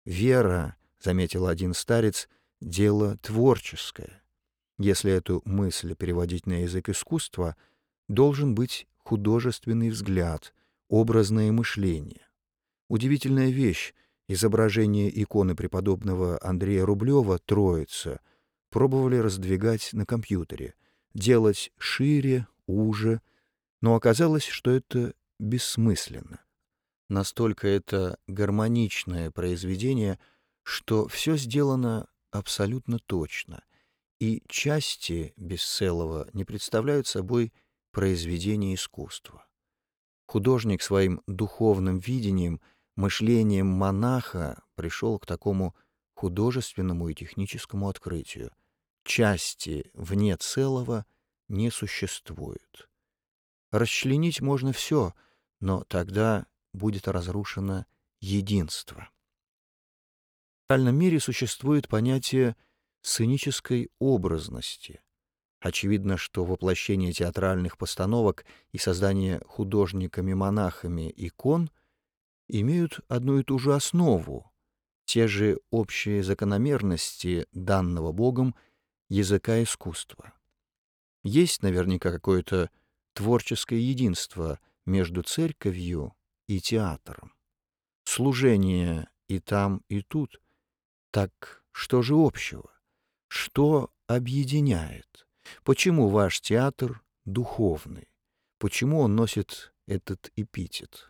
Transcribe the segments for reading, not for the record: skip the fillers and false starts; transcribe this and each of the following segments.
Вера, заметил один старец, дело творческое. Если эту мысль переводить на язык искусства, должен быть художественный взгляд, образное мышление. Удивительная вещь. Изображение иконы преподобного Андрея Рублева «Троица» пробовали раздвигать на компьютере, делать шире, уже, но оказалось, что это бессмысленно. Настолько это гармоничное произведение, что все сделано абсолютно точно, и части без целого не представляют собой произведение искусства. Художник своим духовным видением, мышлением монаха пришел к такому художественному и техническому открытию. Части вне целого не существует. Расчленить можно все, но тогда будет разрушено единство. В реальном мире существует понятие сценической образности. Очевидно, что воплощение театральных постановок и создание художниками-монахами икон имеют одну и ту же основу, те же общие закономерности данного Богом языка искусства. Есть наверняка какое-то творческое единство между церковью и театром. Служение и там, и тут. Так что же общего? Что объединяет? Почему ваш театр духовный? Почему он носит этот эпитет?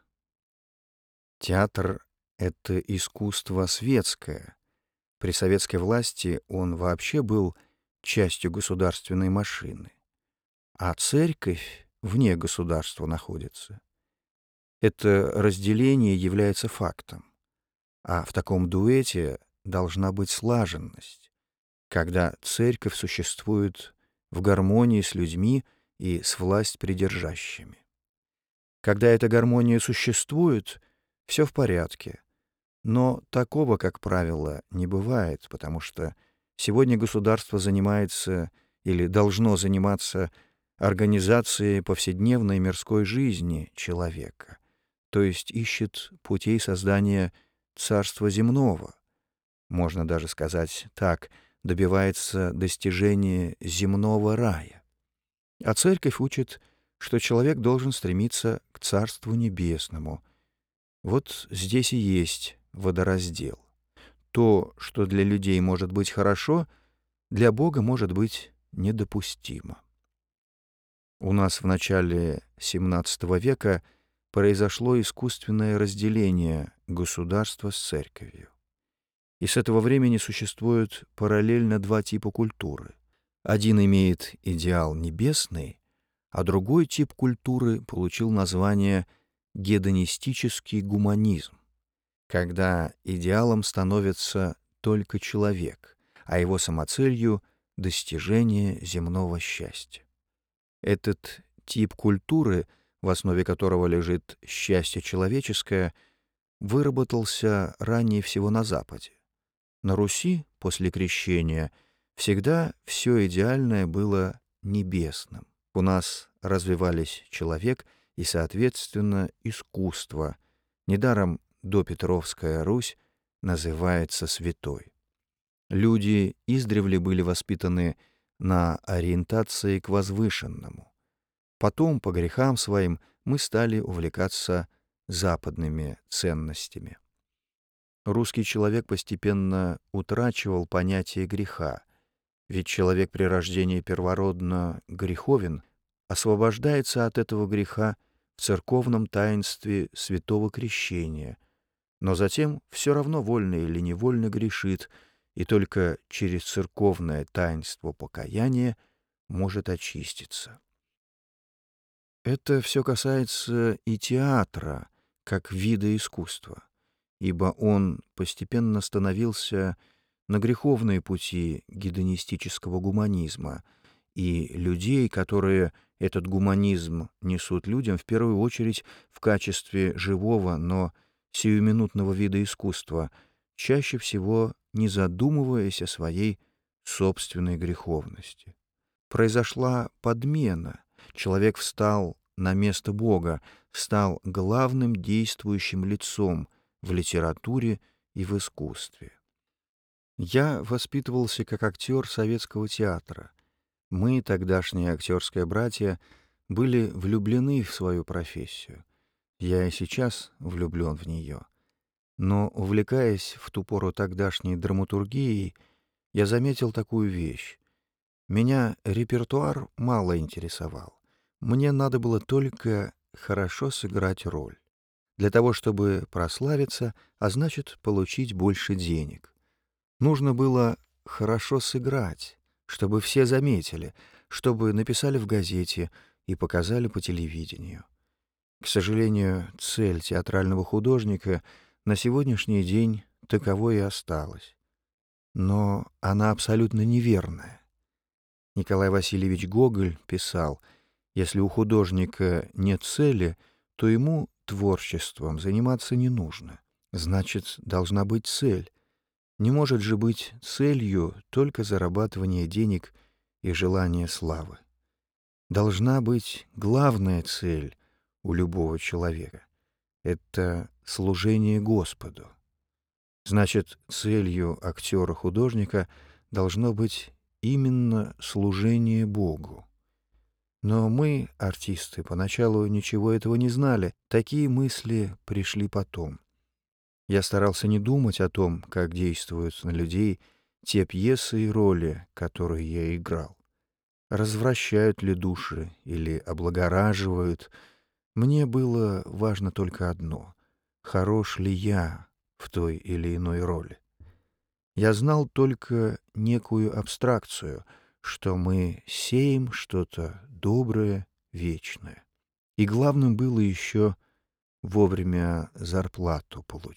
Театр — это искусство светское. При советской власти он вообще был частью государственной машины. А церковь вне государства находится. Это разделение является фактом. А в таком дуэте должна быть слаженность, когда церковь существует в гармонии с людьми и с власть придержащими. Когда эта гармония существует, все в порядке. Но такого, как правило, не бывает, потому что сегодня государство занимается или должно заниматься организацией повседневной мирской жизни человека, то есть ищет путей создания царства земного. Можно даже сказать так, добивается достижения земного рая. А церковь учит, что человек должен стремиться к Царству Небесному. Вот здесь и есть водораздел. То, что для людей может быть хорошо, для Бога может быть недопустимо. У нас в начале XVII века произошло искусственное разделение государства с церковью. И с этого времени существуют параллельно два типа культуры. Один имеет идеал небесный, а другой тип культуры получил название гедонистический гуманизм, когда идеалом становится только человек, а его самоцелью — достижение земного счастья. Этот тип культуры, в основе которого лежит счастье человеческое, выработался ранее всего на Западе. На Руси после крещения всегда все идеальное было небесным. У нас развивались человек и, соответственно, искусство. Недаром допетровская Русь называется святой. Люди издревле были воспитаны на ориентации к возвышенному. Потом, по грехам своим, мы стали увлекаться западными ценностями. Русский человек постепенно утрачивал понятие греха, ведь человек при рождении первородно греховен, освобождается от этого греха в церковном таинстве святого крещения, но затем все равно вольно или невольно грешит, и только через церковное таинство покаяния может очиститься. Это все касается и театра, как вида искусства, ибо он постепенно становился на греховные пути гедонистического гуманизма, и людей, которые этот гуманизм несут людям, в первую очередь в качестве живого, но сиюминутного вида искусства, чаще всего не задумываясь о своей собственной греховности. Произошла подмена. Человек встал на место Бога, стал главным действующим лицом в литературе и в искусстве. Я воспитывался как актер советского театра. Мы, тогдашние актерское братья, были влюблены в свою профессию. Я и сейчас влюблен в нее. Но, увлекаясь в ту пору тогдашней драматургией, я заметил такую вещь. Меня репертуар мало интересовал. Мне надо было только хорошо сыграть роль. Для того, чтобы прославиться, а значит, получить больше денег. Нужно было хорошо сыграть, чтобы все заметили, чтобы написали в газете и показали по телевидению. К сожалению, цель театрального художника на сегодняшний день таковой и осталась. Но она абсолютно неверная. Николай Васильевич Гоголь писал: «Если у художника нет цели, то ему творчеством заниматься не нужно. Значит, должна быть цель. Не может же быть целью только зарабатывание денег и желание славы. Должна быть главная цель у любого человека. Это служение Господу. Значит, целью актера-художника должно быть именно служение Богу. Но мы, артисты, поначалу ничего этого не знали. Такие мысли пришли потом. Я старался не думать о том, как действуют на людей те пьесы и роли, которые я играл. Развращают ли души или облагораживают. Мне было важно только одно — хорош ли я в той или иной роли. Я знал только некую абстракцию, что мы сеем что-то доброе, вечное. И главным было еще вовремя зарплату получить.